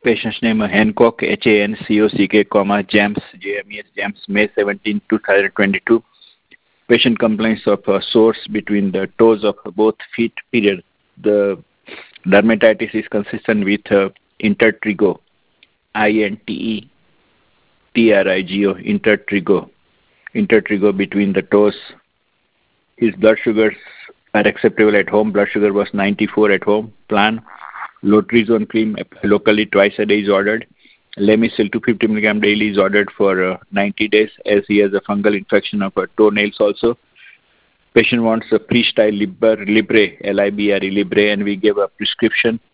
Patient's name Hancock, Hancock, comma, James, JMES, James, May 17, 2022. Patient complains of sores between the toes of both feet, period. The dermatitis is consistent with intertrigo, INTETRIGO, intertrigo between the toes. His blood sugars are acceptable at home. Blood sugar was 94 at home. Plan. Lotrizone cream locally twice a day is ordered. Lamisil 250 mg daily is ordered for 90 days as he has a fungal infection of toenails also. Patient wants a freestyle Libre, Libre, and we gave a prescription